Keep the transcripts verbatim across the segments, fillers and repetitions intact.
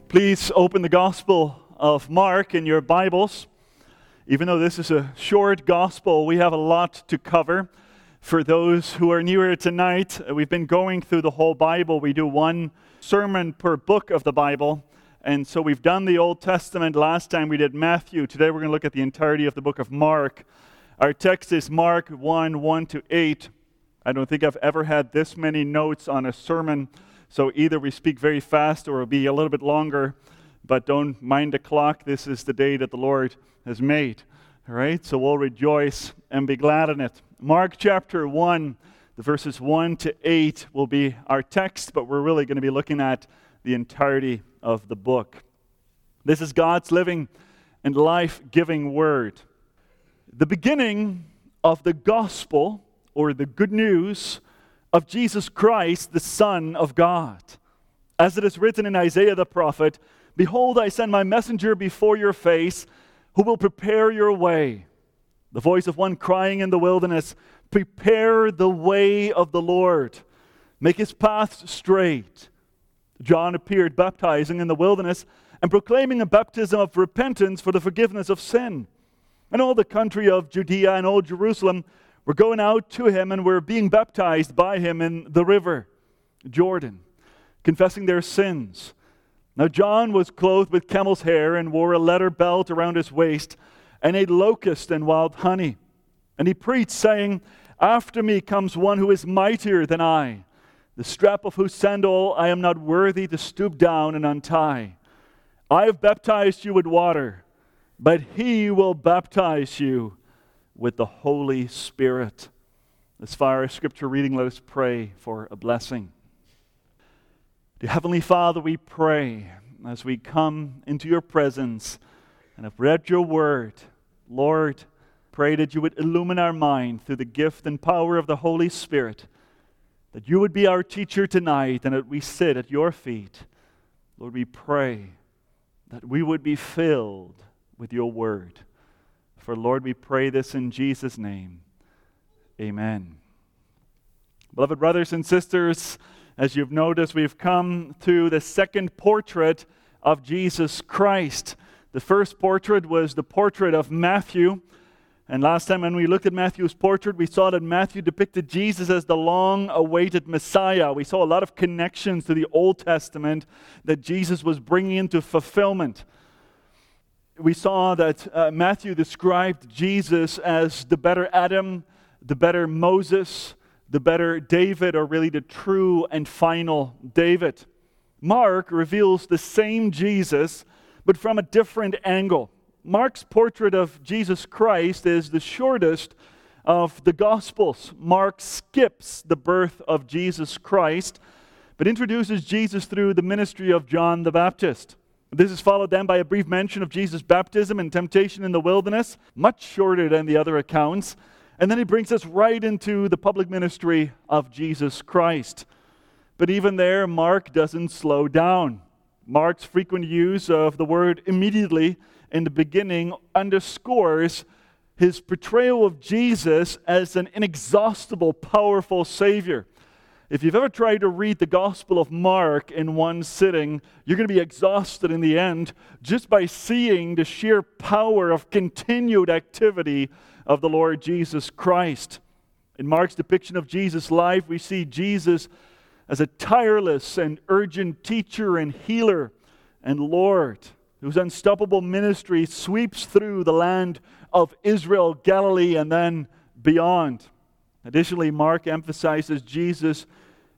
Please open the Gospel of Mark in your Bibles. Even though this is a short gospel, we have a lot to cover. For those who are newer tonight, we've been going through the whole Bible. We do one sermon per book of the Bible. And so we've done the Old Testament. Last time we did Matthew. Today we're going to look at the entirety of the book of Mark. Our text is Mark one, one to eight. I don't think I've ever had this many notes on a sermon. So either we speak very fast or it'll be a little bit longer. But don't mind the clock. This is the day that the Lord has made. All right, so we'll rejoice and be glad in it. Mark chapter one, the verses one to eight will be our text, but we're really going to be looking at the entirety of the book. This is God's living and life-giving word. The beginning of the gospel, or the good news, of Jesus Christ, the Son of God. As it is written in Isaiah the prophet, "Behold, I send my messenger before your face, who will prepare your way." The voice of one crying in the wilderness, "Prepare the way of the Lord. Make his paths straight." John appeared baptizing in the wilderness and proclaiming a baptism of repentance for the forgiveness of sin. And all the country of Judea and all Jerusalem were going out to him and were being baptized by him in the river Jordan, confessing their sins. Now John was clothed with camel's hair and wore a leather belt around his waist and ate locust and wild honey. And he preached, saying, "After me comes one who is mightier than I, the strap of whose sandal I am not worthy to stoop down and untie. I have baptized you with water, but he will baptize you with the Holy Spirit." As far as scripture reading, let us pray for a blessing. Dear Heavenly Father, we pray as we come into your presence and have read your word, Lord, pray that you would illumine our mind through the gift and power of the Holy Spirit, that you would be our teacher tonight and that we sit at your feet. Lord, we pray that we would be filled with your word. For Lord, we pray this in Jesus' name. Amen. Beloved brothers and sisters, as you've noticed, we've come to the second portrait of Jesus Christ. The first portrait was the portrait of Matthew. And last time when we looked at Matthew's portrait, we saw that Matthew depicted Jesus as the long-awaited Messiah. We saw a lot of connections to the Old Testament that Jesus was bringing into fulfillment. We saw that uh, Matthew described Jesus as the better Adam, the better Moses, the better David, or really the true and final David. Mark reveals the same Jesus, but from a different angle. Mark's portrait of Jesus Christ is the shortest of the Gospels. Mark skips the birth of Jesus Christ, but introduces Jesus through the ministry of John the Baptist. This is followed then by a brief mention of Jesus' baptism and temptation in the wilderness, much shorter than the other accounts. And then he brings us right into the public ministry of Jesus Christ. But even there, Mark doesn't slow down. Mark's frequent use of the word immediately in the beginning underscores his portrayal of Jesus as an inexhaustible, powerful Savior. If you've ever tried to read the Gospel of Mark in one sitting, you're going to be exhausted in the end just by seeing the sheer power of continued activity of the Lord Jesus Christ. In Mark's depiction of Jesus' life, we see Jesus as a tireless and urgent teacher and healer and Lord, whose unstoppable ministry sweeps through the land of Israel, Galilee, and then beyond. Additionally, Mark emphasizes Jesus'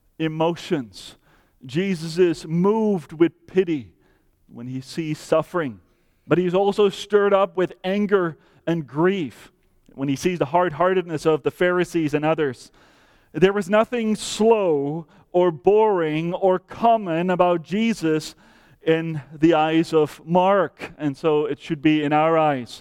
emotions. Jesus is moved with pity when he sees suffering, but he's also stirred up with anger and grief when he sees the hard-heartedness of the Pharisees and others. There was nothing slow or boring or common about Jesus in the eyes of Mark, and so it should be in our eyes.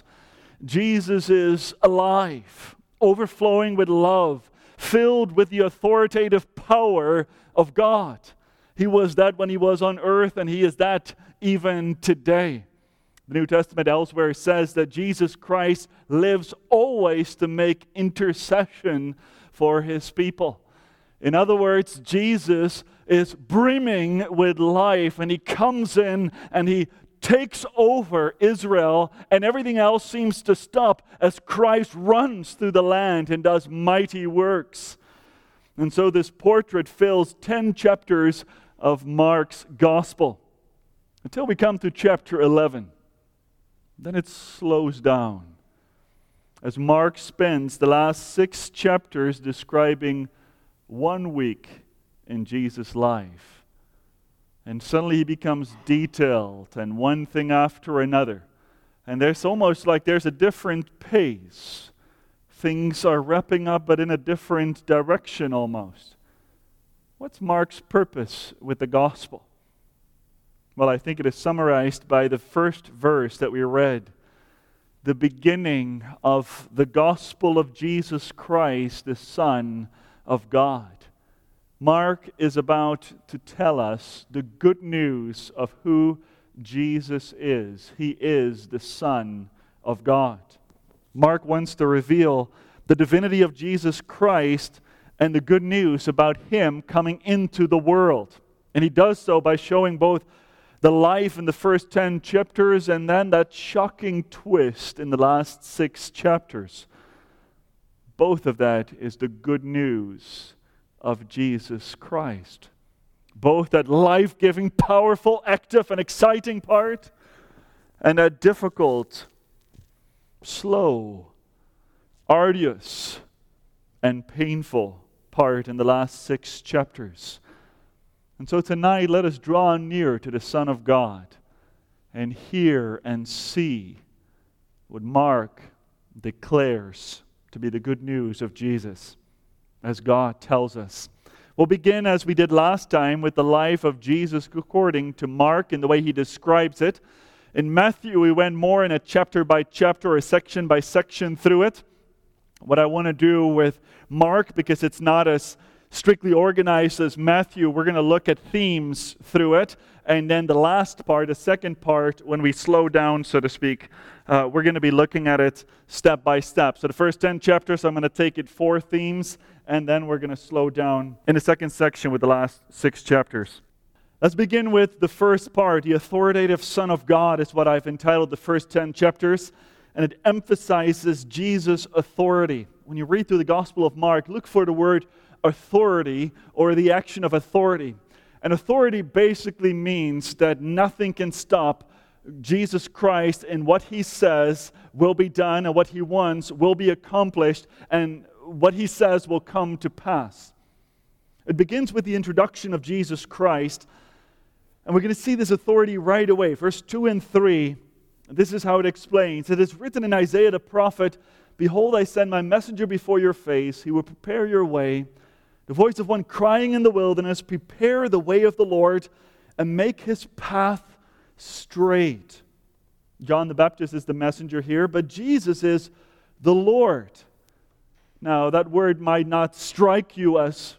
Jesus is alive, overflowing with love, filled with the authoritative power of God. He was that when he was on earth, and he is that even today. The New Testament elsewhere says that Jesus Christ lives always to make intercession for his people. In other words, Jesus is brimming with life, and he comes in and he takes over Israel, and everything else seems to stop as Christ runs through the land and does mighty works. And so this portrait fills ten chapters of Mark's gospel until we come to chapter eleven. Then it slows down as Mark spends the last six chapters describing one week in Jesus' life. And suddenly he becomes detailed, and one thing after another. And there's almost like there's a different pace. Things are wrapping up, but in a different direction almost. What's Mark's purpose with the gospel? Well, I think it is summarized by the first verse that we read. The beginning of the gospel of Jesus Christ, the Son of God. Mark is about to tell us the good news of who Jesus is. He is the Son of God. Mark wants to reveal the divinity of Jesus Christ and the good news about Him coming into the world. And he does so by showing both the life in the first ten chapters and then that shocking twist in the last six chapters. Both of that is the good news of Jesus Christ. Both that life-giving, powerful, active, and exciting part, and that difficult, slow, arduous, and painful part in the last six chapters. And so tonight, let us draw near to the Son of God and hear and see what Mark declares to be the good news of Jesus, as God tells us. We'll begin, as we did last time, with the life of Jesus according to Mark and the way he describes it. In Matthew, we went more in a chapter by chapter or section by section through it. What I want to do with Mark, because it's not as strictly organized as Matthew, we're going to look at themes through it. And then the last part, the second part, when we slow down, so to speak, uh, we're going to be looking at it step by step. So the first ten chapters, I'm going to take it four themes, and then we're going to slow down in the second section with the last six chapters. Let's begin with the first part. The authoritative Son of God is what I've entitled the first ten chapters, and it emphasizes Jesus' authority. When you read through the Gospel of Mark, look for the word authority or the action of authority. And authority basically means that nothing can stop Jesus Christ, and what He says will be done, and what He wants will be accomplished, and what He says will come to pass. It begins with the introduction of Jesus Christ, and we're going to see this authority right away. Verse two and three, this is how it explains. It is written in Isaiah the prophet, "Behold, I send my messenger before your face. He will prepare your way. The voice of one crying in the wilderness, prepare the way of the Lord and make His path straight." John the Baptist is the messenger here, but Jesus is the Lord. Now, that word might not strike you as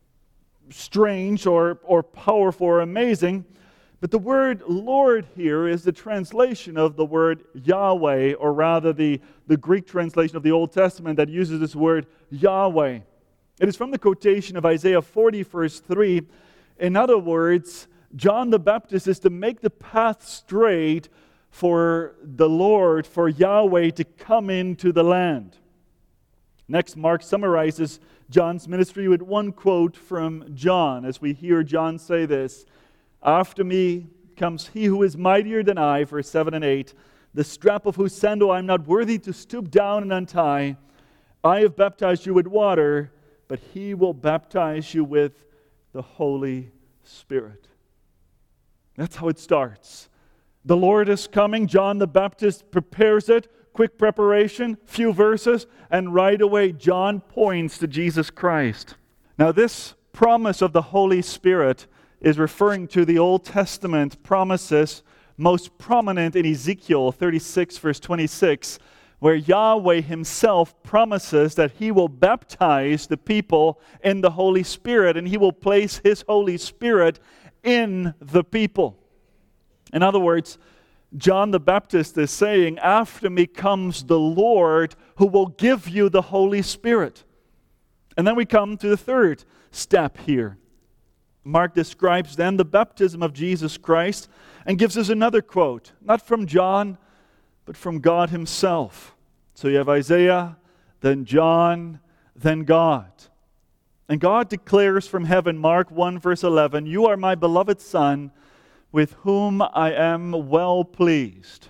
strange or, or powerful or amazing, but the word Lord here is the translation of the word Yahweh, or rather the, the Greek translation of the Old Testament that uses this word Yahweh. It is from the quotation of Isaiah forty, verse three. In other words, John the Baptist is to make the path straight for the Lord, for Yahweh to come into the land. Next, Mark summarizes John's ministry with one quote from John, as we hear John say this: "After me comes he who is mightier than I," verse seven and eight, "the strap of whose sandal I am not worthy to stoop down and untie. I have baptized you with water, but he will baptize you with the Holy Spirit." That's how it starts. The Lord is coming. John the Baptist prepares it. Quick preparation, few verses, and right away John points to Jesus Christ. Now, this promise of the Holy Spirit is referring to the Old Testament promises, most prominent in Ezekiel thirty-six, verse twenty-six, where Yahweh Himself promises that He will baptize the people in the Holy Spirit, and He will place His Holy Spirit in the people. In other words, John the Baptist is saying, after me comes the Lord who will give you the Holy Spirit. And then we come to the third step here. Mark describes then the baptism of Jesus Christ and gives us another quote, not from John, but from God himself. So you have Isaiah, then John, then God. And God declares from heaven, Mark one verse eleven, "You are my beloved Son, with whom I am well pleased."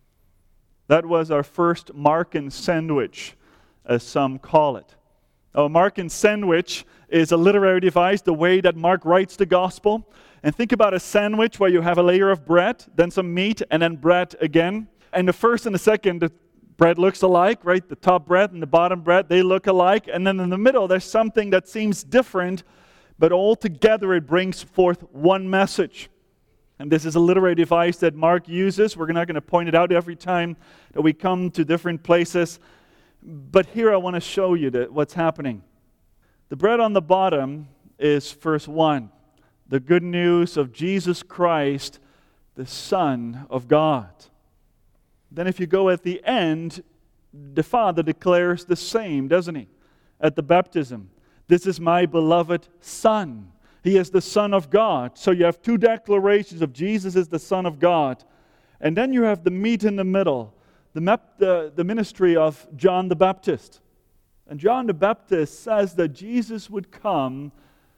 That was our first Markan sandwich, as some call it. A Markan sandwich is a literary device, the way that Mark writes the gospel. And think about a sandwich where you have a layer of bread, then some meat, and then bread again. And the first and the second, the bread looks alike, right? The top bread and the bottom bread, they look alike. And then in the middle, there's something that seems different, but all together it brings forth one message. And this is a literary device that Mark uses. We're not going to point it out every time that we come to different places. But here I want to show you that what's happening. The bread on the bottom is verse one. The good news of Jesus Christ, the Son of God. Then if you go at the end, the Father declares the same, doesn't he? At the baptism. "This is my beloved Son." He is the Son of God. So you have two declarations of Jesus as the Son of God. And then you have the meat in the middle. The, map, the, the ministry of John the Baptist. And John the Baptist says that Jesus would come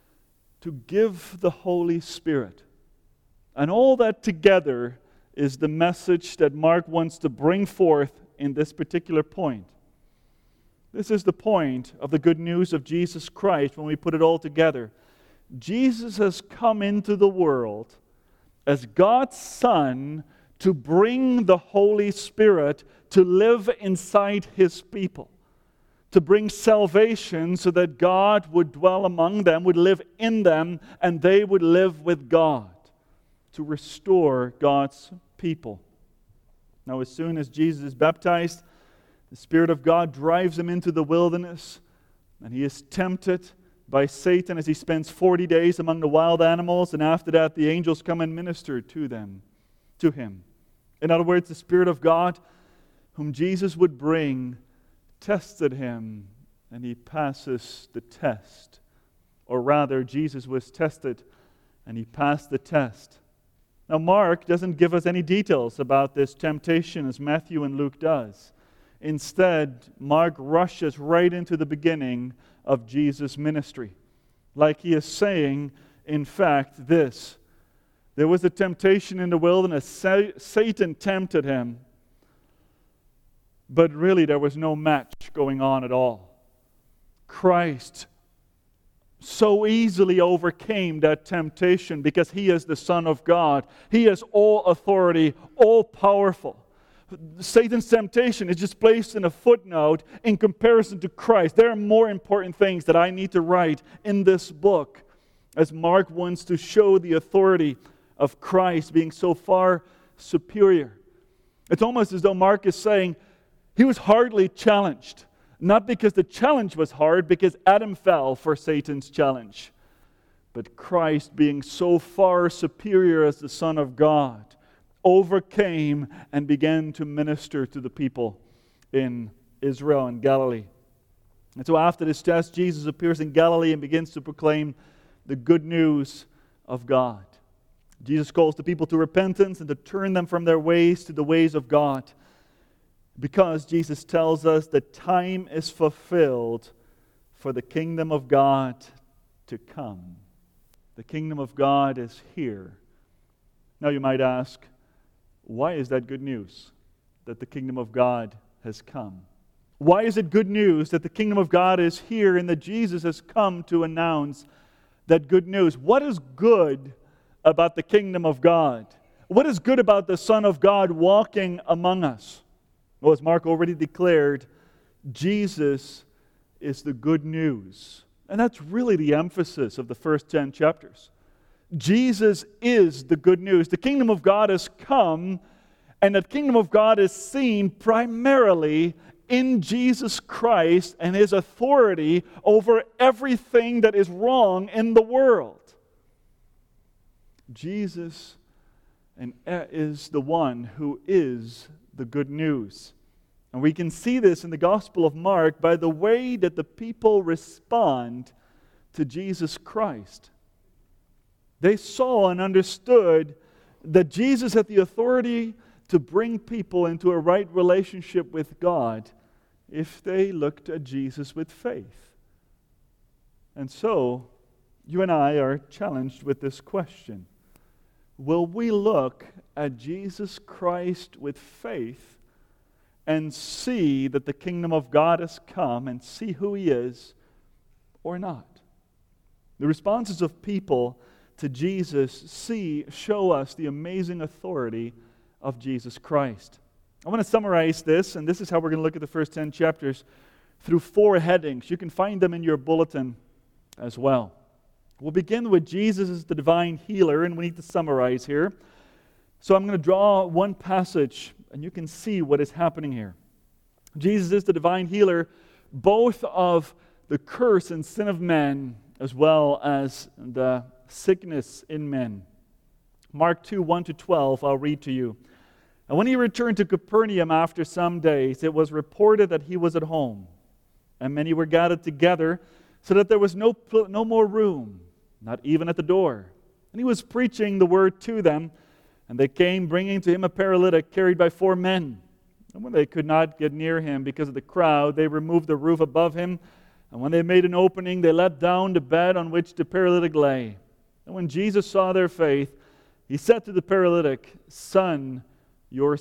to give the Holy Spirit. And all that together is the message that Mark wants to bring forth in this particular point. This is the point of the good news of Jesus Christ when we put it all together. Jesus has come into the world as God's Son to bring the Holy Spirit to live inside His people, to bring salvation so that God would dwell among them, would live in them, and they would live with God, to restore God's people. Now, as soon as Jesus is baptized, the Spirit of God drives him into the wilderness, and he is tempted by Satan as he spends forty days among the wild animals, and after that the angels come and minister to them, to him. In other words, the Spirit of God, whom Jesus would bring, tested him, and he passes the test. Or rather, Jesus was tested, and he passed the test. Now, Mark doesn't give us any details about this temptation as Matthew and Luke does. Instead, Mark rushes right into the beginning of Jesus' ministry. Like he is saying, in fact, this. There was a temptation in the wilderness. Satan tempted him. But really, there was no match going on at all. Christ so easily overcame that temptation because He is the Son of God. He has all authority, all powerful. Satan's temptation is just placed in a footnote in comparison to Christ. There are more important things that I need to write in this book, as Mark wants to show the authority of Christ being so far superior. It's almost as though Mark is saying he was hardly challenged. Not because the challenge was hard, because Adam fell for Satan's challenge. But Christ, being so far superior as the Son of God, overcame and began to minister to the people in Israel and Galilee. And so after this test, Jesus appears in Galilee and begins to proclaim the good news of God. Jesus calls the people to repentance and to turn them from their ways to the ways of God. Because Jesus tells us that time is fulfilled for the kingdom of God to come. The kingdom of God is here. Now you might ask, why is that good news? That the kingdom of God has come. Why is it good news that the kingdom of God is here and that Jesus has come to announce that good news? What is good about the kingdom of God? What is good about the Son of God walking among us? Well, as Mark already declared, Jesus is the good news. And that's really the emphasis of the first ten chapters. Jesus is the good news. The kingdom of God has come, and the kingdom of God is seen primarily in Jesus Christ and His authority over everything that is wrong in the world. Jesus is the one who is the good news. And we can see this in the Gospel of Mark by the way that the people respond to Jesus Christ. They saw and understood that Jesus had the authority to bring people into a right relationship with God if they looked at Jesus with faith. And so, you and I are challenged with this question. Will we look at Jesus Christ with faith and see that the kingdom of God has come and see who He is, or not? The responses of people to Jesus see, show us the amazing authority of Jesus Christ. I want to summarize this, and this is how we're going to look at the first ten chapters through four headings. You can find them in your bulletin as well. We'll begin with Jesus as the divine healer, and we need to summarize here. So I'm going to draw one passage, and you can see what is happening here. Jesus is the divine healer, both of the curse and sin of men, as well as the sickness in men. Mark two, one to twelve, I'll read to you. And when he returned to Capernaum after some days, it was reported that he was at home. And many were gathered together, so that there was no, no more room, not even at the door. And he was preaching the word to them, and they came bringing to him a paralytic carried by four men. And when they could not get near him because of the crowd, they removed the roof above him, and when they made an opening, they let down the bed on which the paralytic lay. And when Jesus saw their faith, he said to the paralytic, "Son, your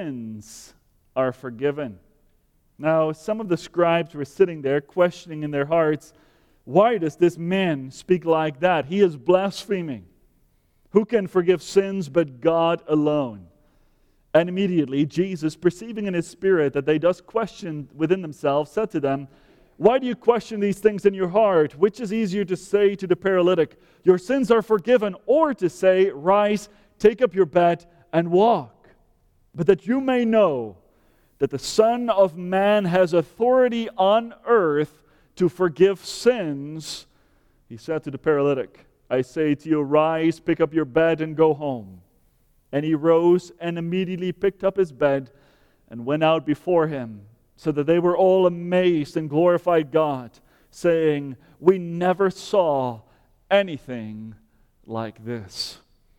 sins are forgiven." Now, some of the scribes were sitting there questioning in their hearts, "Why does this man speak like that? He is blaspheming. Who can forgive sins but God alone?" And immediately Jesus, perceiving in his spirit that they thus questioned within themselves, said to them, "Why do you question these things in your heart? Which is easier to say to the paralytic, 'Your sins are forgiven,' or to say, 'Rise, take up your bed and walk'? But that you may know that the Son of Man has authority on earth to forgive sins," he said to the paralytic, "I say to you, rise, pick up your bed and go home." And he rose and immediately picked up his bed and went out before him, so that they were all amazed and glorified God, saying, "We never saw anything like this."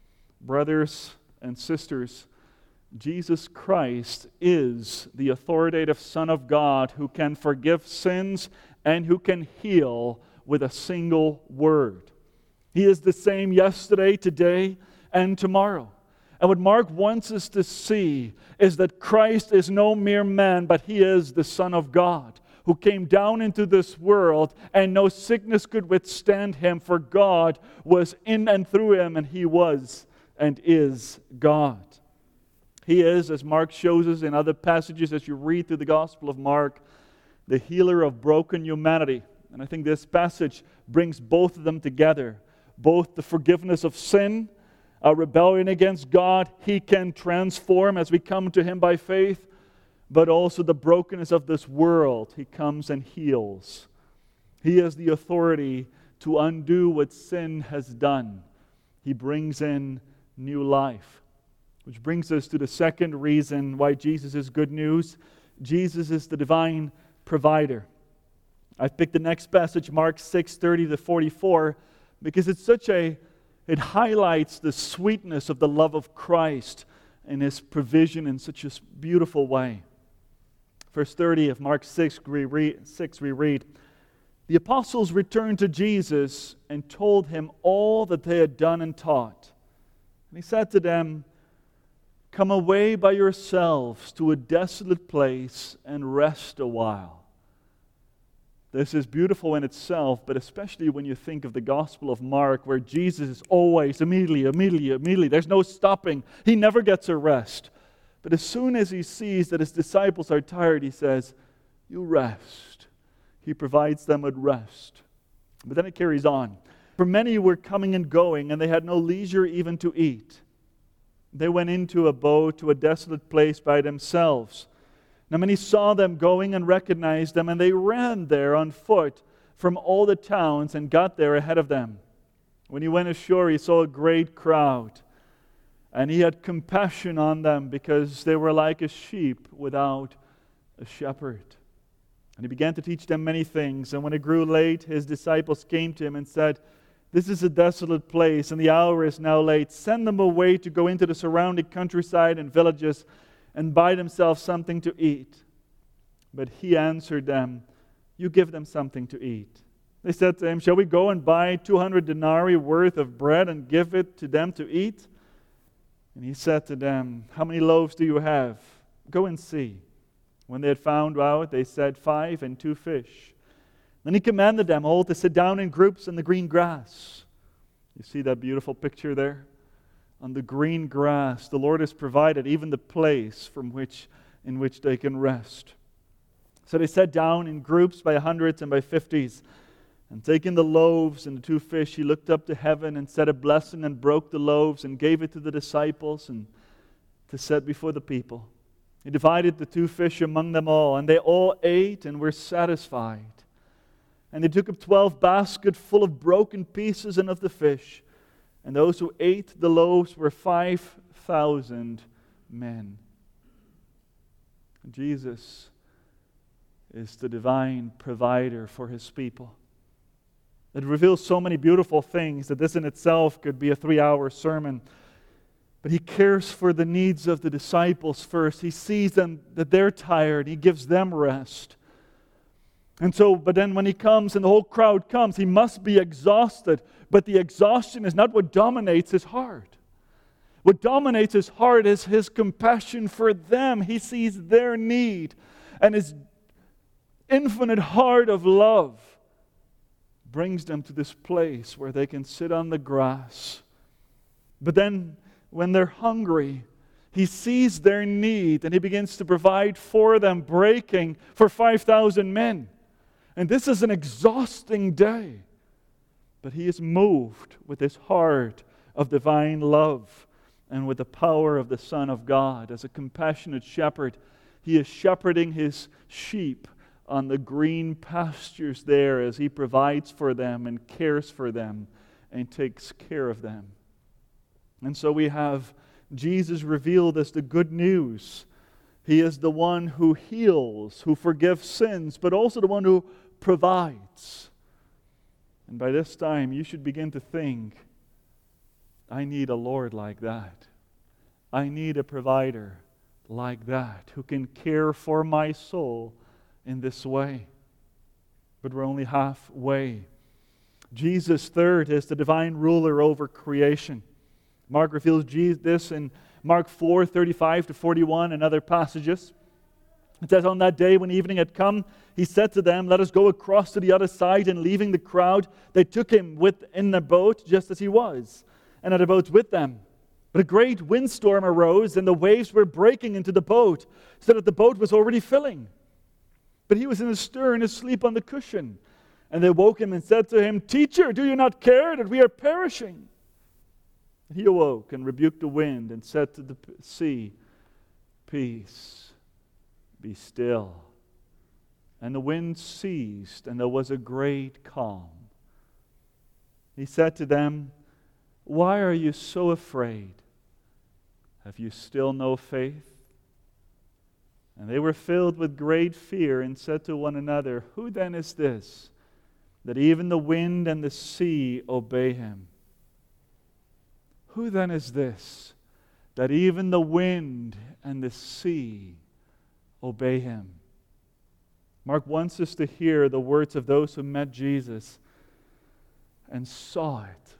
Brothers and sisters, Jesus Christ is the authoritative Son of God who can forgive sins and who can heal with a single word. He is the same yesterday, today, and tomorrow. And what Mark wants us to see is that Christ is no mere man, but He is the Son of God who came down into this world, and no sickness could withstand Him, for God was in and through Him, and He was and is God. He is, as Mark shows us in other passages as you read through the Gospel of Mark, the healer of broken humanity. And I think this passage brings both of them together. Both the forgiveness of sin, a rebellion against God, He can transform as we come to Him by faith, but also the brokenness of this world, He comes and heals. He has the authority to undo what sin has done. He brings in new life. Which brings us to the second reason why Jesus is good news. Jesus is the divine provider. I've picked the next passage, Mark six, thirty to forty-four, because it's such a, it highlights the sweetness of the love of Christ and His provision in such a beautiful way. Verse thirty of Mark six, we read, six, we read, "The apostles returned to Jesus and told Him all that they had done and taught. And He said to them, 'Come away by yourselves to a desolate place and rest a while.'" This is beautiful in itself, but especially when you think of the Gospel of Mark, where Jesus is always, immediately, immediately, immediately. There's no stopping. He never gets a rest. But as soon as He sees that His disciples are tired, He says, "You rest." He provides them with rest. But then it carries on. "For many were coming and going, and they had no leisure even to eat. They went into a boat to a desolate place by themselves. Now many saw them going and recognized them, and they ran there on foot from all the towns and got there ahead of them. When He went ashore, He saw a great crowd, and He had compassion on them because they were like a sheep without a shepherd. And he began to teach them many things. And when it grew late, his disciples came to him and said, "This is a desolate place, and the hour is now late. Send them away to go into the surrounding countryside and villages and buy themselves something to eat." But he answered them, "You give them something to eat." They said to him, "Shall we go and buy two hundred denarii worth of bread and give it to them to eat?" And he said to them, "How many loaves do you have? Go and see." When they had found out, they said, "Five and two fish." Then he commanded them all to sit down in groups on the green grass. You see that beautiful picture there? On the green grass, the Lord has provided even the place from which in which they can rest. So they sat down in groups by hundreds and by fifties. And taking the loaves and the two fish, he looked up to heaven and said a blessing and broke the loaves and gave it to the disciples and to set before the people. He divided the two fish among them all, and they all ate and were satisfied. And they took up twelve baskets full of broken pieces and of the fish. And those who ate the loaves were five thousand men. Jesus is the divine provider for His people. It reveals so many beautiful things that this in itself could be a three-hour sermon. But He cares for the needs of the disciples first. He sees them that they're tired. He gives them rest. And so, but then when He comes and the whole crowd comes, He must be exhausted. But the exhaustion is not what dominates His heart. What dominates His heart is His compassion for them. He sees their need. And His infinite heart of love brings them to this place where they can sit on the grass. But then, when they're hungry, He sees their need and He begins to provide for them, breaking for five thousand men. And this is an exhausting day. But He is moved with His heart of divine love and with the power of the Son of God. As a compassionate shepherd, He is shepherding His sheep on the green pastures there as He provides for them and cares for them and takes care of them. And so we have Jesus revealed as the good news. He is the one who heals, who forgives sins, but also the one who provides. And by this time, you should begin to think, I need a Lord like that. I need a provider like that who can care for my soul in this way. But we're only halfway. Jesus, third, is the divine ruler over creation. Mark reveals this in Mark four, thirty-five to forty-one and other passages. It says, "On that day when evening had come, He said to them, 'Let us go across to the other side.' And leaving the crowd, they took Him within the boat just as He was, and had a boat with them. But a great windstorm arose, and the waves were breaking into the boat, so that the boat was already filling. But He was in the stern, asleep on the cushion. And they woke Him and said to Him, 'Teacher, do you not care that we are perishing?' And He awoke and rebuked the wind and said to the sea, 'Peace, be still.' And the wind ceased, and there was a great calm. He said to them, 'Why are you so afraid? Have you still no faith?' And they were filled with great fear and said to one another, 'Who then is this, that even the wind and the sea obey Him?' Who then is this, that even the wind and the sea obey Him?" Mark wants us to hear the words of those who met Jesus and saw it.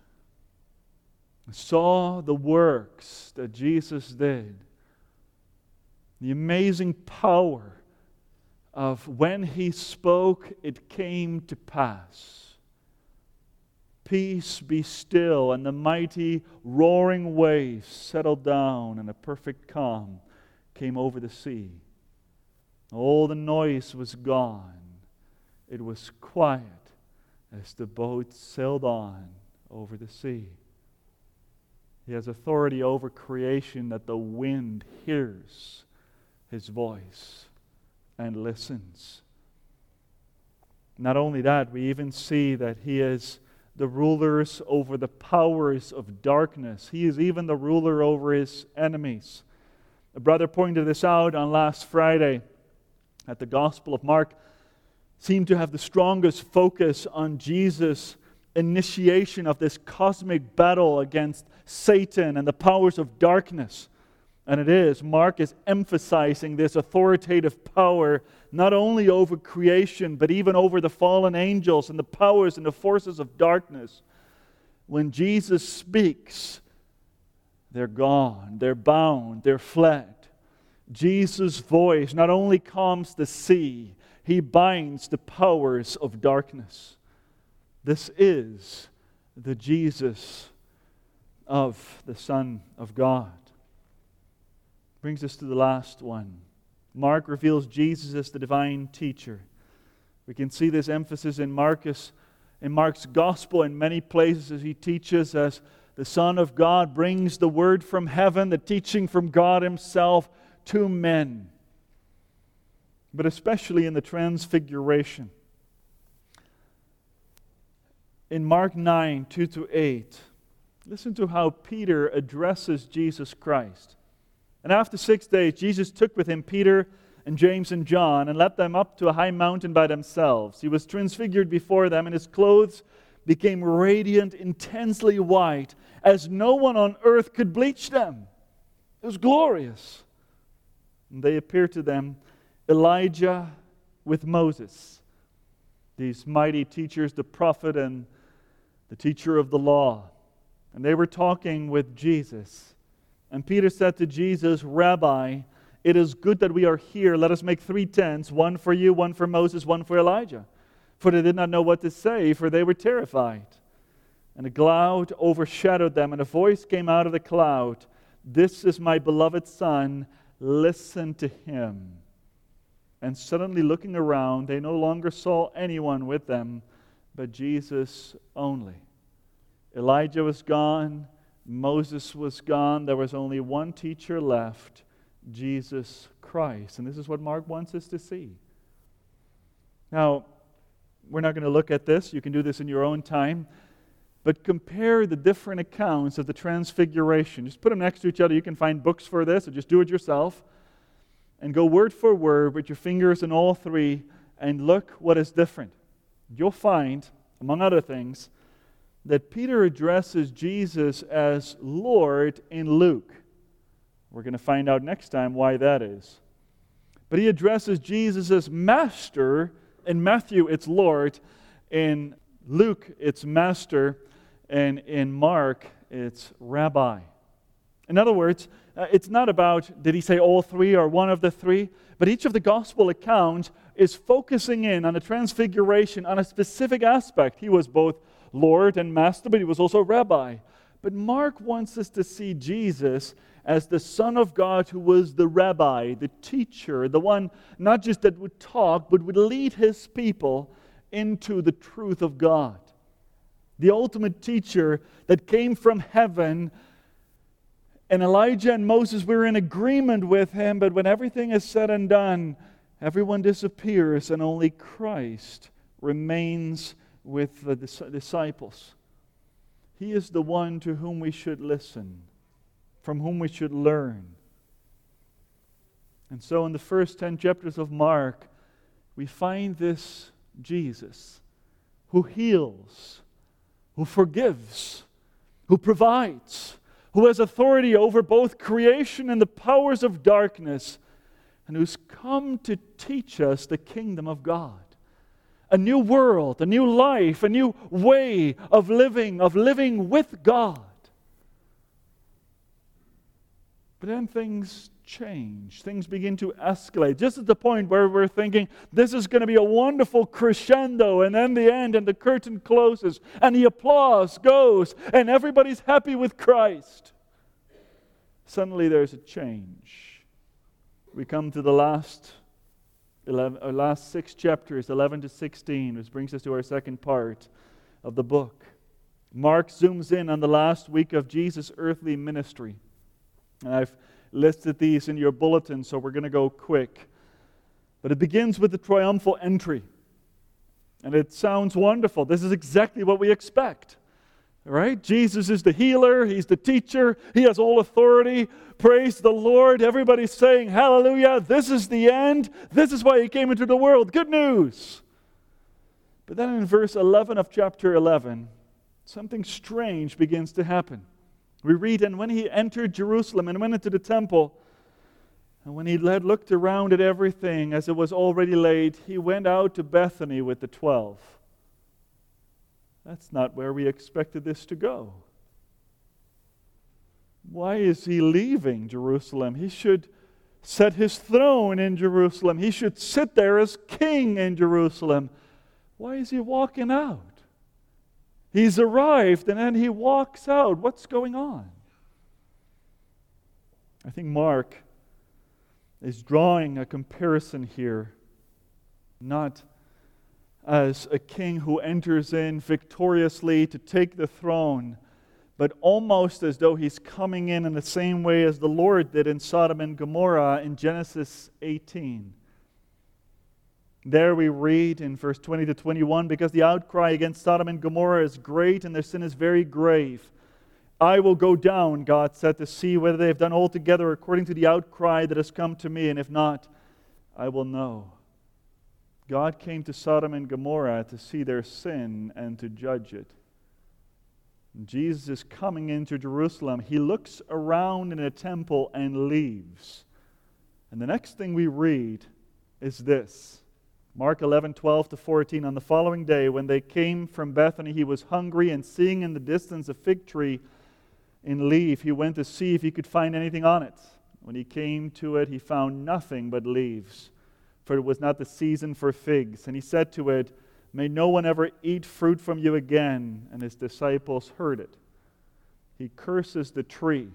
Saw the works that Jesus did. The amazing power of when He spoke, it came to pass. Peace, be still, and the mighty roaring waves settled down, and a perfect calm came over the sea. All the noise was gone. It was quiet as the boat sailed on over the sea. He has authority over creation that the wind hears His voice and listens. Not only that, we even see that He is the rulers over the powers of darkness. He is even the ruler over His enemies. A brother pointed this out on last Friday at the Gospel of Mark. seem to have the strongest focus on Jesus' initiation of this cosmic battle against Satan and the powers of darkness. And it is, Mark is emphasizing this authoritative power not only over creation, but even over the fallen angels and the powers and the forces of darkness. When Jesus speaks, they're gone, they're bound, they're fled. Jesus' voice not only calms the sea, He binds the powers of darkness. This is the Jesus of the Son of God. Brings us to the last one. Mark reveals Jesus as the divine teacher. We can see this emphasis in Marcus, in Mark's gospel in many places as he teaches as the Son of God brings the word from heaven, the teaching from God Himself to men. But especially in the Transfiguration. In Mark nine, two to eight, listen to how Peter addresses Jesus Christ. And after six days, Jesus took with Him Peter and James and John and led them up to a high mountain by themselves. He was transfigured before them, and His clothes became radiant, intensely white, as no one on earth could bleach them. It was glorious. And they appeared to them, Elijah with Moses, these mighty teachers, the prophet and the teacher of the law. And they were talking with Jesus. And Peter said to Jesus, Rabbi, it is good that we are here. Let us make three tents, one for you, one for Moses, one for Elijah. For they did not know what to say, for they were terrified. And a cloud overshadowed them, and a voice came out of the cloud, This is my beloved Son, listen to Him. And suddenly looking around, they no longer saw anyone with them, but Jesus only. Elijah was gone. Moses was gone. There was only one teacher left, Jesus Christ. And this is what Mark wants us to see. Now, we're not going to look at this. You can do this in your own time. But compare the different accounts of the Transfiguration. Just put them next to each other. You can find books for this, or just do it yourself. And go word for word with your fingers in all three, and look what is different. You'll find, among other things, that Peter addresses Jesus as Lord in Luke. We're going to find out next time why that is. But he addresses Jesus as Master. In Matthew, it's Lord. In Luke, it's Master. And in Mark, it's Rabbi. In other words, uh, it's not about, did he say all three or one of the three? But each of the gospel accounts is focusing in on the Transfiguration on a specific aspect. He was both Lord and Master, but he was also Rabbi. But Mark wants us to see Jesus as the Son of God who was the Rabbi, the teacher, the one not just that would talk, but would lead His people into the truth of God. The ultimate teacher that came from heaven. And Elijah and Moses were in agreement with him, but when everything is said and done, everyone disappears and only Christ remains with the disciples. He is the one to whom we should listen, from whom we should learn. And so in the first ten chapters of Mark, we find this Jesus who heals, who forgives, who provides, who has authority over both creation and the powers of darkness, and who's come to teach us the kingdom of God. A new world, a new life, a new way of living, of living with God. But then things change. Things begin to escalate. Just at the point where we're thinking, this is going to be a wonderful crescendo, and then the end, and the curtain closes, and the applause goes, and everybody's happy with Christ. Suddenly there's a change. We come to the last eleven, or last six chapters, eleven to sixteen, which brings us to our second part of the book. Mark zooms in on the last week of Jesus' earthly ministry. And I've listed these in your bulletin, so we're going to go quick. But it begins with the triumphal entry. And it sounds wonderful. This is exactly what we expect. Right? Jesus is the healer. He's the teacher. He has all authority. Praise the Lord. Everybody's saying, hallelujah. This is the end. This is why He came into the world. Good news. But then in verse eleven of chapter eleven, something strange begins to happen. We read, and when he entered Jerusalem and went into the temple, and when he had looked around at everything as it was already laid, he went out to Bethany with the twelve. That's not where we expected this to go. Why is he leaving Jerusalem? He should set his throne in Jerusalem. He should sit there as king in Jerusalem. Why is he walking out? He's arrived and then he walks out. What's going on? I think Mark is drawing a comparison here, not as a king who enters in victoriously to take the throne, but almost as though he's coming in in the same way as the Lord did in Sodom and Gomorrah in Genesis eighteen. There we read in verse twenty to twenty-one, because the outcry against Sodom and Gomorrah is great and their sin is very grave. I will go down, God said, to see whether they have done altogether according to the outcry that has come to me, and if not, I will know. God came to Sodom and Gomorrah to see their sin and to judge it. Jesus is coming into Jerusalem. He looks around in a temple and leaves. And the next thing we read is this. Mark eleven, twelve to fourteen. On the following day, when they came from Bethany, he was hungry, and seeing in the distance a fig tree in leaf, he went to see if he could find anything on it. When he came to it, he found nothing but leaves, for it was not the season for figs. And he said to it, may no one ever eat fruit from you again. And his disciples heard it. He curses the tree.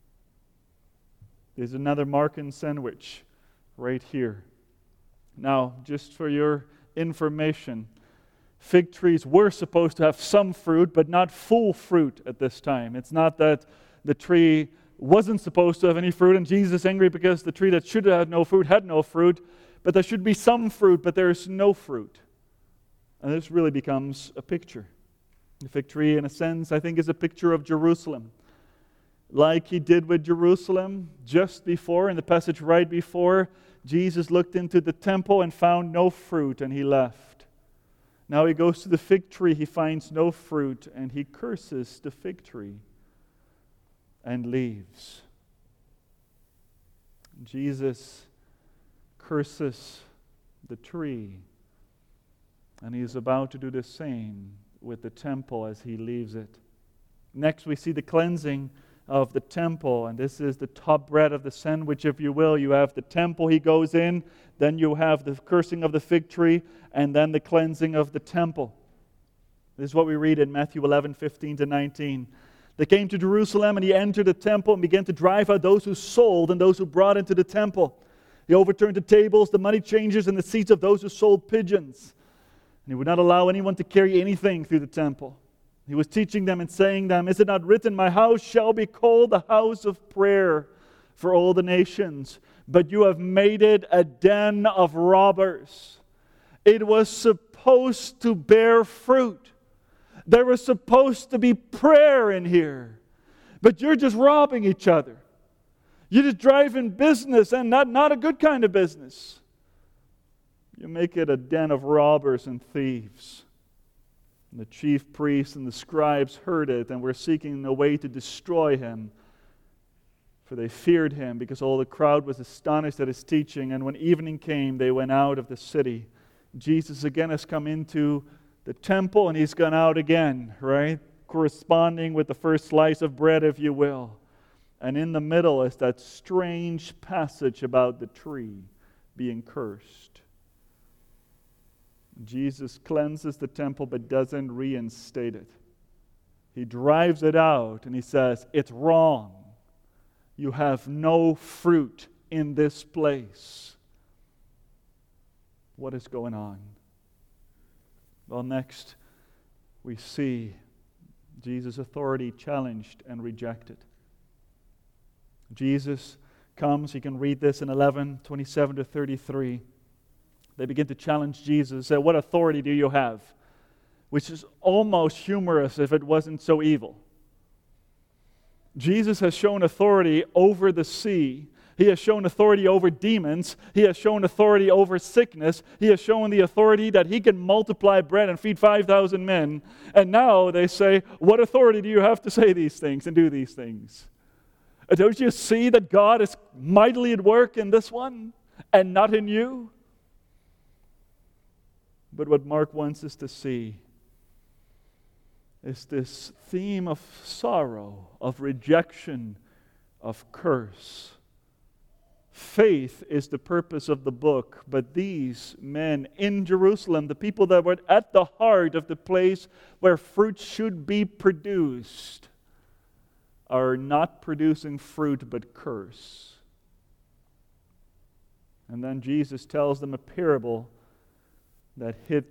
There's another Markan sandwich right here. Now, just for your information, fig trees were supposed to have some fruit, but not full fruit at this time. It's not that the tree wasn't supposed to have any fruit, and Jesus is angry because the tree that should have had no fruit had no fruit, but there should be some fruit, but there is no fruit. And this really becomes a picture. The fig tree, in a sense, I think is a picture of Jerusalem. Like he did with Jerusalem just before, in the passage right before, Jesus looked into the temple and found no fruit, and he left. Now he goes to the fig tree, he finds no fruit, and he curses the fig tree and leaves. Jesus curses the tree, and he is about to do the same with the temple as he leaves it. Next, we see the cleansing of the temple, and this is the top bread of the sandwich, if you will. You have the temple he goes in, then you have the cursing of the fig tree, and then the cleansing of the temple. This is what we read in Matthew eleven, fifteen to nineteen. They came to Jerusalem, and he entered the temple and began to drive out those who sold and those who brought into the temple. He overturned the tables, the money changers, and the seats of those who sold pigeons. And he would not allow anyone to carry anything through the temple. He was teaching them and saying to them, is it not written, my house shall be called the house of prayer for all the nations, but you have made it a den of robbers. It was supposed to bear fruit. There was supposed to be prayer in here, but you're just robbing each other. You're just driving business, and not, not a good kind of business. You make it a den of robbers and thieves. And the chief priests and the scribes heard it and were seeking a way to destroy him, for they feared him, because all the crowd was astonished at his teaching. And when evening came, they went out of the city. Jesus again has come into the temple, and he's gone out again, right? Corresponding with the first slice of bread, if you will. And in the middle is that strange passage about the tree being cursed. Jesus cleanses the temple but doesn't reinstate it. He drives it out and he says, it's wrong. You have no fruit in this place. What is going on? Well, next we see Jesus' authority challenged and rejected. Jesus comes, you can read this in eleven, twenty-seven to thirty-three. They begin to challenge Jesus, say, what authority do you have? Which is almost humorous if it wasn't so evil. Jesus has shown authority over the sea, He has shown authority over demons. He has shown authority over sickness. He has shown the authority that he can multiply bread and feed five thousand men. And now they say, what authority do you have to say these things and do these things? Don't you see that God is mightily at work in this one and not in you? But what Mark wants us to see is this theme of sorrow, of rejection, of curse. Faith is the purpose of the book, but these men in Jerusalem, the people that were at the heart of the place where fruit should be produced, are not producing fruit but curse. And then Jesus tells them a parable that hit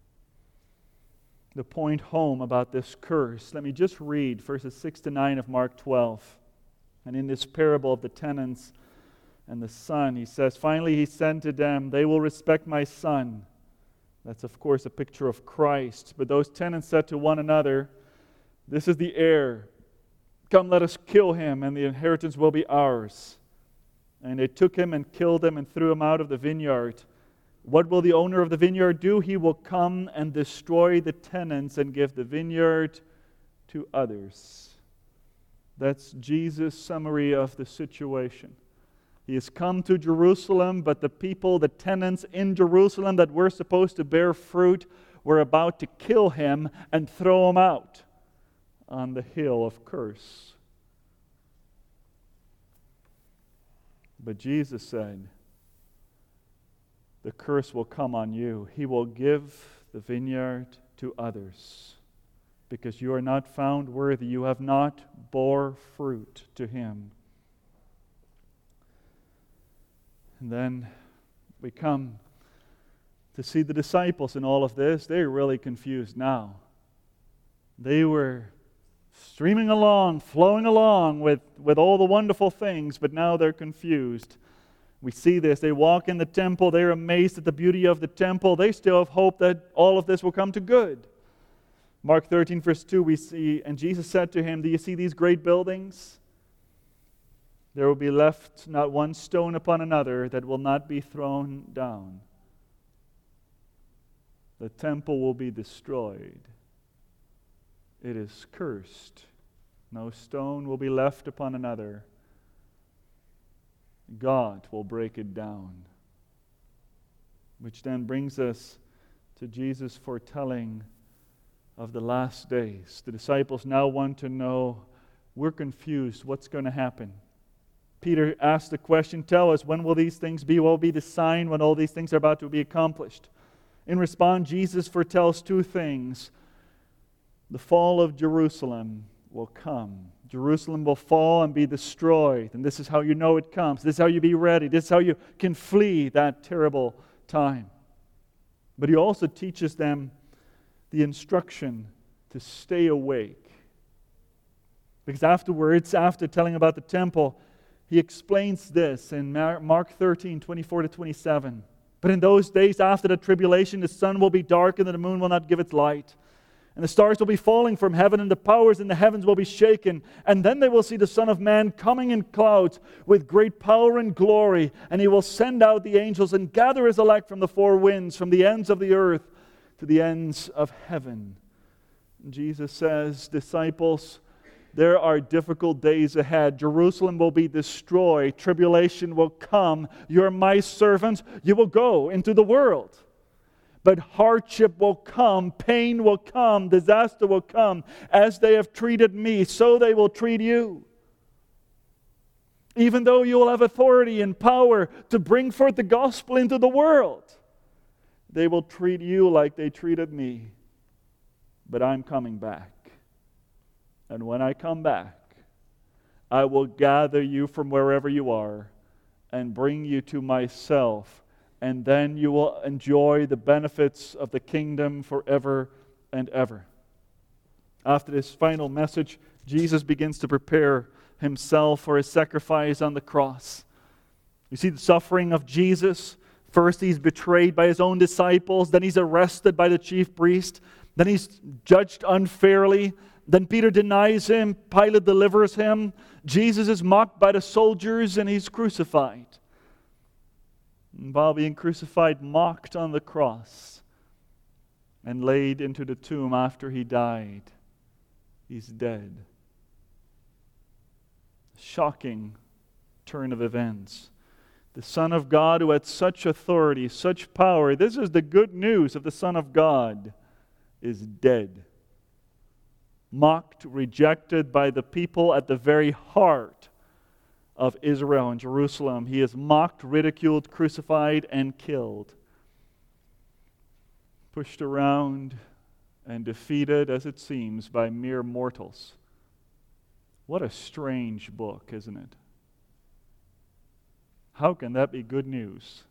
the point home about this curse. Let me just read verses six to nine of Mark twelve. And in this parable of the tenants and the son, he says, finally he said to them, they will respect my son. That's of course a picture of Christ. But those tenants said to one another, this is the heir. Come, let us kill him, and the inheritance will be ours. And they took him and killed him and threw him out of the vineyard. What will the owner of the vineyard do? He will come and destroy the tenants and give the vineyard to others. That's Jesus' summary of the situation. He has come to Jerusalem, but the people, the tenants in Jerusalem that were supposed to bear fruit, were about to kill him and throw him out on the hill of curse. But Jesus said, the curse will come on you. He will give the vineyard to others because you are not found worthy. You have not bore fruit to him. And then we come to see the disciples in all of this. They're really confused now. They were streaming along, flowing along with, with all the wonderful things, but now they're confused. We see this. They walk in the temple. They're amazed at the beauty of the temple. They still have hope that all of this will come to good. Mark thirteen, verse two, we see, and Jesus said to him, do you see these great buildings? There will be left not one stone upon another that will not be thrown down. The temple will be destroyed. It is cursed. No stone will be left upon another. God will break it down. Which then brings us to Jesus' foretelling of the last days. The disciples now want to know, we're confused, what's going to happen? Peter asked the question, tell us, when will these things be? What will be the sign when all these things are about to be accomplished? In response, Jesus foretells two things. The fall of Jerusalem will come. Jerusalem will fall and be destroyed. And this is how you know it comes. This is how you be ready. This is how you can flee that terrible time. But he also teaches them the instruction to stay awake. Because afterwards, after telling about the temple, he explains this in Mark thirteen, twenty-four to twenty-seven. But in those days after the tribulation, the sun will be darkened and the moon will not give its light. And the stars will be falling from heaven, and the powers in the heavens will be shaken. And then they will see the Son of Man coming in clouds with great power and glory. And he will send out the angels and gather his elect from the four winds, from the ends of the earth to the ends of heaven. And Jesus says, disciples, there are difficult days ahead. Jerusalem will be destroyed. Tribulation will come. You're my servants. You will go into the world. But hardship will come, pain will come, disaster will come. As they have treated me, so they will treat you. Even though you will have authority and power to bring forth the gospel into the world, they will treat you like they treated me. But I'm coming back. And when I come back, I will gather you from wherever you are and bring you to myself. And then you will enjoy the benefits of the kingdom forever and ever. After this final message, Jesus begins to prepare himself for his sacrifice on the cross. You see the suffering of Jesus. First, he's betrayed by his own disciples. Then he's arrested by the chief priest. Then he's judged unfairly. Then Peter denies him. Pilate delivers him. Jesus is mocked by the soldiers and he's crucified. And while being crucified, mocked on the cross and laid into the tomb after he died, he's dead. Shocking turn of events. The Son of God, who had such authority, such power, this is the good news of the Son of God, is dead. Mocked, rejected by the people at the very heart of Israel and Jerusalem. He is mocked, ridiculed, crucified, and killed. Pushed around and defeated, as it seems, by mere mortals. What a strange book, isn't it? How can that be good news?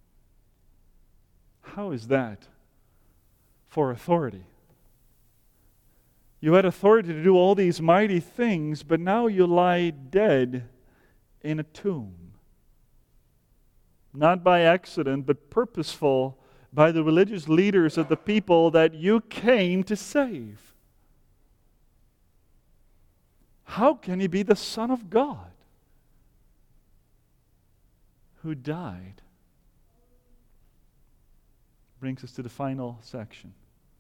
How is that for authority? You had authority to do all these mighty things, but now you lie dead in a tomb. Not by accident, but purposeful by the religious leaders of the people that you came to save. How can he be the Son of God who died? Brings us to the final section.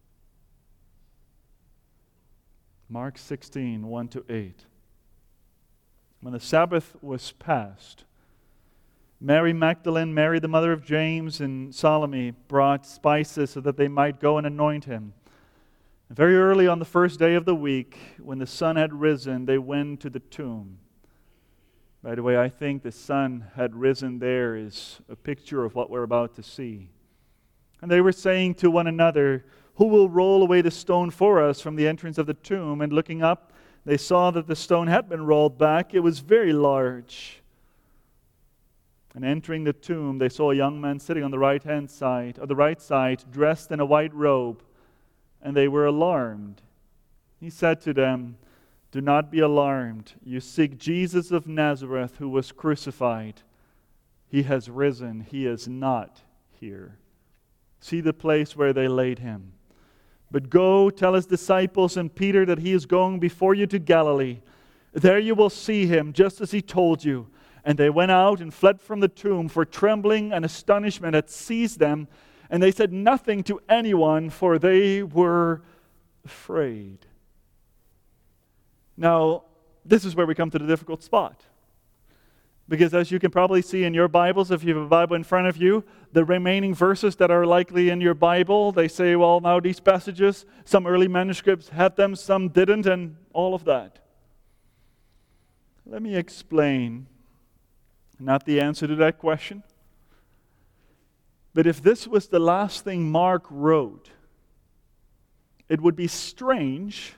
Mark sixteen, one to eight. When the Sabbath was past, Mary Magdalene, Mary the mother of James, and Salome brought spices so that they might go and anoint him. And very early on the first day of the week, when the sun had risen, they went to the tomb. By the way, I think the sun had risen there is a picture of what we're about to see. And they were saying to one another, "Who will roll away the stone for us from the entrance of the tomb?" And looking up, they saw that the stone had been rolled back. It was very large. And entering the tomb, they saw a young man sitting on the right-hand side, or the right side, dressed in a white robe, and they were alarmed. He said to them, "Do not be alarmed. You seek Jesus of Nazareth, who was crucified. He has risen. He is not here. See the place where they laid him. But go, tell his disciples and Peter that he is going before you to Galilee. There you will see him, just as he told you." And they went out and fled from the tomb, for trembling and astonishment had seized them. And they said nothing to anyone, for they were afraid. Now, this is where we come to the difficult spot. Because as you can probably see in your Bibles, if you have a Bible in front of you, the remaining verses that are likely in your Bible, they say, well, now these passages, some early manuscripts had them, some didn't, and all of that. Let me explain, not the answer to that question, but if this was the last thing Mark wrote, it would be strange,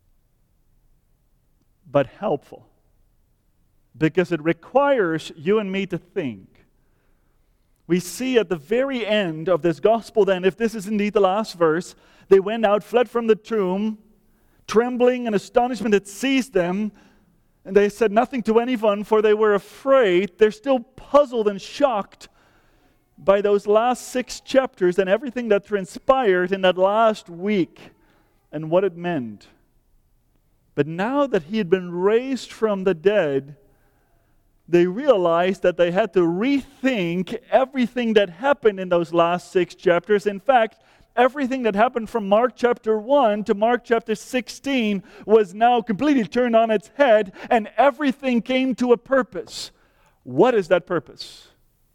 but helpful. Because it requires you and me to think. We see at the very end of this gospel then, if this is indeed the last verse, they went out, fled from the tomb, trembling and astonishment had seized them, and they said nothing to anyone, for they were afraid. They're still puzzled and shocked by those last six chapters and everything that transpired in that last week and what it meant. But now that he had been raised from the dead, they realized that they had to rethink everything that happened in those last six chapters. In fact, everything that happened from Mark chapter one to Mark chapter sixteen was now completely turned on its head, and everything came to a purpose. What is that purpose?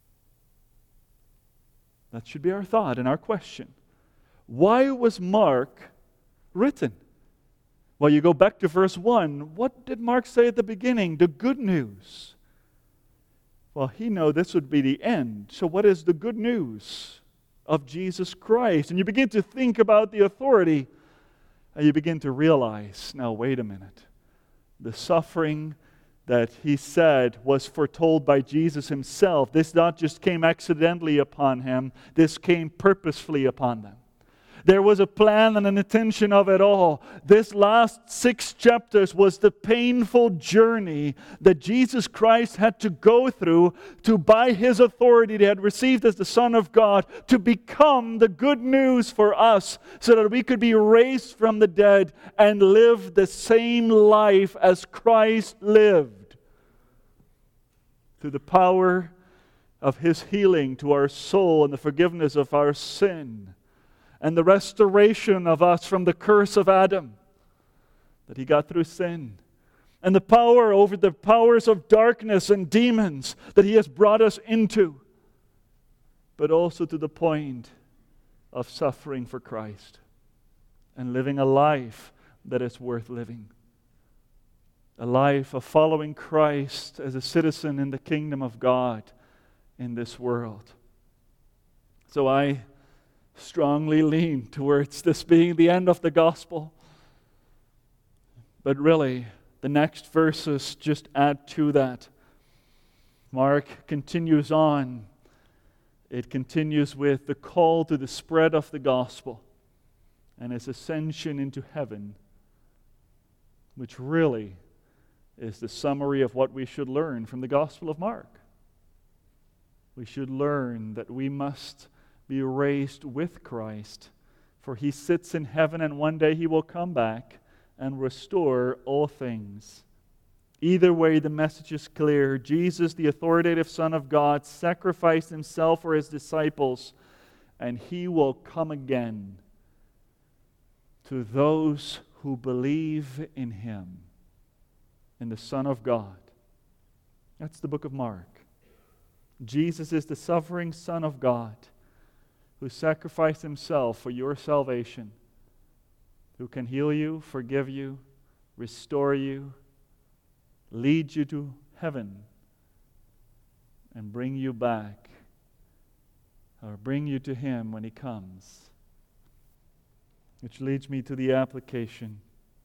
That should be our thought and our question. Why was Mark written? Well, you go back to verse one. What did Mark say at the beginning? The good news. Well, he knew this would be the end. So what is the good news of Jesus Christ? And you begin to think about the authority, and you begin to realize, now wait a minute. The suffering that he said was foretold by Jesus himself. This not just came accidentally upon him. This came purposefully upon them. There was a plan and an intention of it all. This last six chapters was the painful journey that Jesus Christ had to go through to, by His authority that He had received as the Son of God, to become the good news for us so that we could be raised from the dead and live the same life as Christ lived. through the power of His healing to our soul and the forgiveness of our sin and the restoration of us from the curse of Adam that He got through sin, and the power over the powers of darkness and demons that He has brought us into, but also to the point of suffering for Christ and living a life that is worth living. A life of following Christ as a citizen in the kingdom of God in this world. So I strongly lean towards this being the end of the gospel. But really, the next verses just add to that. Mark continues on. It continues with the call to the spread of the gospel and His ascension into heaven, which really is the summary of what we should learn from the Gospel of Mark. We should learn that we must be raised with Christ, for He sits in heaven and one day He will come back and restore all things. Either way, the message is clear. Jesus, the authoritative Son of God, sacrificed Himself for His disciples, and He will come again to those who believe in Him, in the Son of God. That's the book of Mark. Jesus is the suffering Son of God who sacrificed Himself for your salvation, who can heal you, forgive you, restore you, lead you to heaven, and bring you back, or bring you to Him when He comes. Which leads me to the application,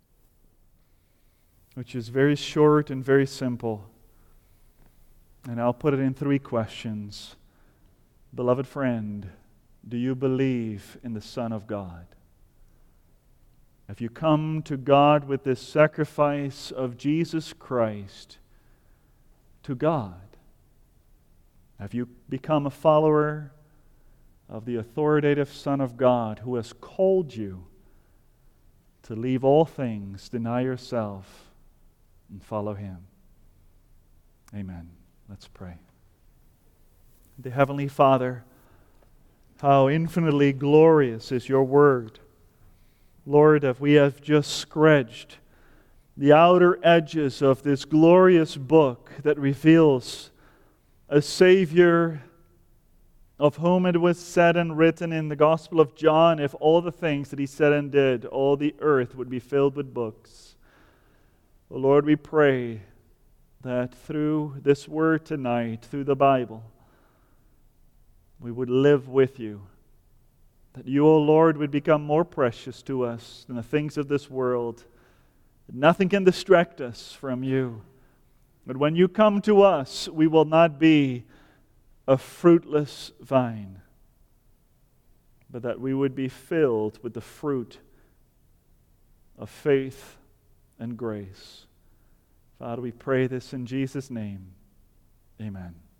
which is very short and very simple. And I'll put it in three questions. Beloved friend, do you believe in the Son of God? Have you come to God with this sacrifice of Jesus Christ to God? Have you become a follower of the authoritative Son of God who has called you to leave all things, deny yourself, and follow Him? Amen. Let's pray. The Heavenly Father, how infinitely glorious is Your Word. Lord, if we have just scratched the outer edges of this glorious book that reveals a Savior of whom it was said and written in the Gospel of John, if all the things that He said and did, all the earth would be filled with books. Oh Lord, we pray that through this word tonight, through the Bible, we would live with You. That You, O Lord, would become more precious to us than the things of this world. That nothing can distract us from You. But when You come to us, we will not be a fruitless vine, but that we would be filled with the fruit of faith and grace. Father, we pray this in Jesus' name. Amen.